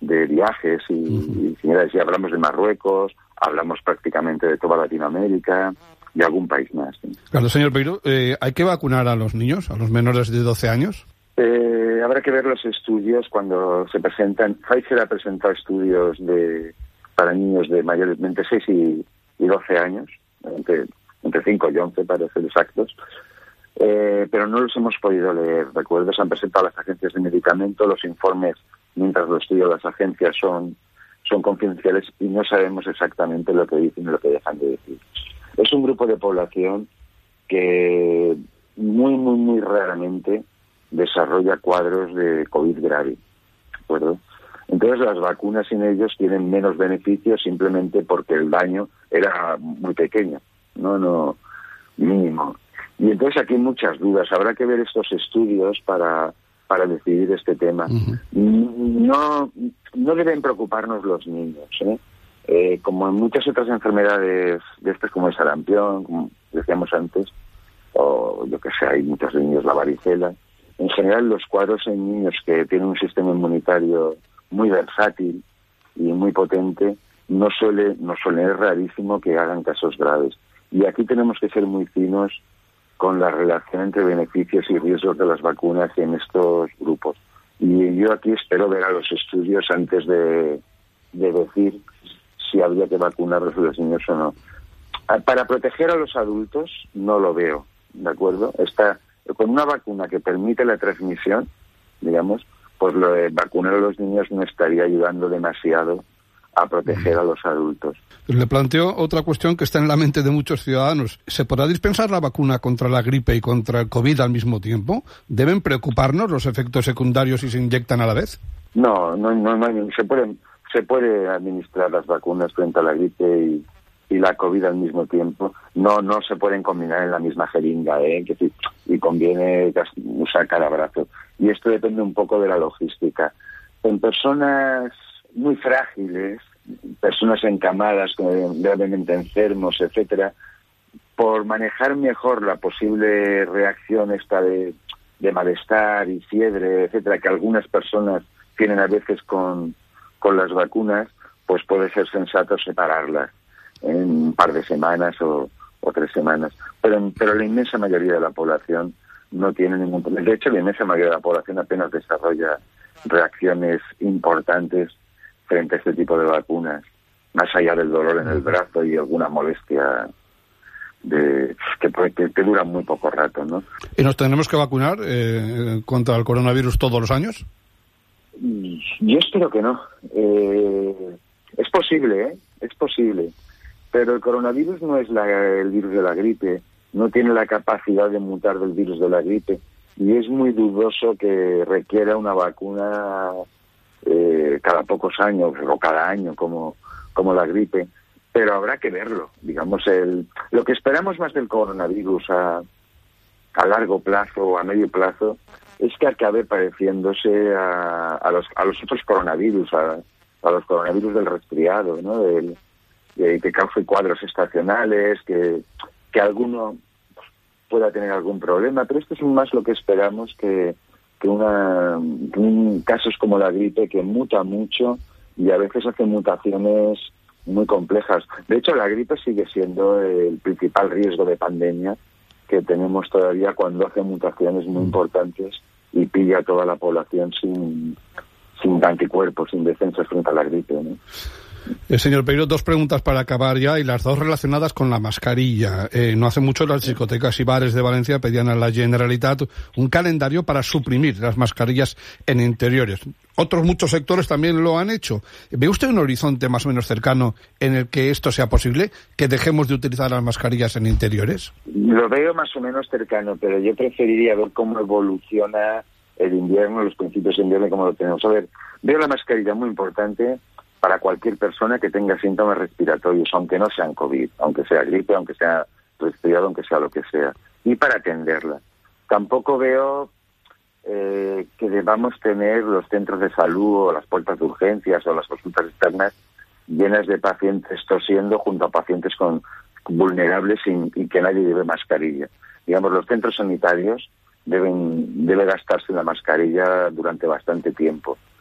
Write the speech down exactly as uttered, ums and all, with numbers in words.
de viajes y, uh-huh. y señores, si hablamos de Marruecos, hablamos prácticamente de toda Latinoamérica y algún país más. ¿Sí? Claro, señor Peiro, eh, ¿hay que vacunar a los niños, a los menores de doce años? Eh, habrá que ver los estudios cuando se presentan. Pfizer ha presentado estudios de para niños de mayormente seis y, y doce años, entre, entre cinco y once para ser exactos, eh, pero no los hemos podido leer. Recuerdo, se han presentado a las agencias de medicamentos, los informes, mientras lo estudian las agencias, son, son confidenciales y no sabemos exactamente lo que dicen y lo que dejan de decir. Es un grupo de población que muy, muy, muy raramente desarrolla cuadros de COVID grave, ¿de acuerdo? Entonces las vacunas sin ellos tienen menos beneficios simplemente porque el daño era muy pequeño, no, no, mínimo. Y entonces aquí hay muchas dudas. Habrá que ver estos estudios para, para decidir este tema. Uh-huh. No, no deben preocuparnos los niños, ¿eh? Eh, como en muchas otras enfermedades de estas, como el sarampión, como decíamos antes, o yo que sé, hay muchos niños, la varicela. En general, los cuadros en niños que tienen un sistema inmunitario muy versátil y muy potente, no suele, no suele, es rarísimo que hagan casos graves. Y aquí tenemos que ser muy finos con la relación entre beneficios y riesgos de las vacunas en estos grupos. Y yo aquí espero ver a los estudios antes de, de decir si habría que vacunarlos a los niños o no. Para proteger a los adultos no lo veo, ¿de acuerdo? Está con una vacuna que permite la transmisión, digamos, pues lo de vacunar a los niños no estaría ayudando demasiado a proteger a los adultos. Le planteo otra cuestión que está en la mente de muchos ciudadanos. ¿Se podrá dispensar la vacuna contra la gripe y contra el COVID al mismo tiempo? ¿Deben preocuparnos los efectos secundarios si se inyectan a la vez? No, no, no, no se pueden, se puede administrar las vacunas frente a la gripe y, y la COVID al mismo tiempo. No, no se pueden combinar en la misma jeringa, ¿eh? Que, y conviene usar cada brazo. Y esto depende un poco de la logística. En personas muy frágiles, personas encamadas, gravemente enfermos, etcétera, por manejar mejor la posible reacción esta de, de malestar y fiebre, etcétera, que algunas personas tienen a veces con, con las vacunas, pues puede ser sensato separarlas en un par de semanas o, o tres semanas. Pero, pero la inmensa mayoría de la población no tiene ningún problema. De hecho, la inmensa mayoría de la población apenas desarrolla reacciones importantes frente a este tipo de vacunas, más allá del dolor en el brazo y alguna molestia de que, que, que dura muy poco rato, ¿no? ¿Y nos tendremos que vacunar eh, contra el coronavirus todos los años? Yo espero que no. Eh, es posible, ¿eh? Es posible. Pero el coronavirus no es la, el virus de la gripe, no tiene la capacidad de mutar del virus de la gripe y es muy dudoso que requiera una vacuna eh, cada pocos años o cada año como, como la gripe, pero habrá que verlo. Digamos, el lo que esperamos más del coronavirus a, a largo plazo o a medio plazo es que acabe pareciéndose a, a, los, a los otros coronavirus, a, a los coronavirus del resfriado, ¿no? Del, de, que cause cuadros estacionales, que, que alguno pueda tener algún problema, pero esto es más lo que esperamos que, que, una, que un, casos como la gripe, que muta mucho y a veces hace mutaciones muy complejas. De hecho, la gripe sigue siendo el principal riesgo de pandemia que tenemos todavía cuando hace mutaciones muy importantes y pilla a toda la población sin, sin anticuerpos, sin defensas frente a la gripe, ¿no? Eh, señor Peiro, dos preguntas para acabar ya, y las dos relacionadas con la mascarilla. Eh, no hace mucho las discotecas y bares de Valencia pedían a la Generalitat un calendario para suprimir las mascarillas en interiores. Otros muchos sectores también lo han hecho. ¿Ve usted un horizonte más o menos cercano en el que esto sea posible, que dejemos de utilizar las mascarillas en interiores? Lo veo más o menos cercano, pero yo preferiría ver cómo evoluciona el invierno, los principios de invierno, cómo lo tenemos. A ver, veo la mascarilla muy importante para cualquier persona que tenga síntomas respiratorios, aunque no sean COVID, aunque sea gripe, aunque sea resfriado, aunque sea lo que sea, y para atenderla. Tampoco veo eh, que debamos tener los centros de salud o las puertas de urgencias o las consultas externas llenas de pacientes tosiendo junto a pacientes con vulnerables sin, y que nadie lleve mascarilla. Digamos, los centros sanitarios deben debe gastarse la mascarilla durante bastante tiempo.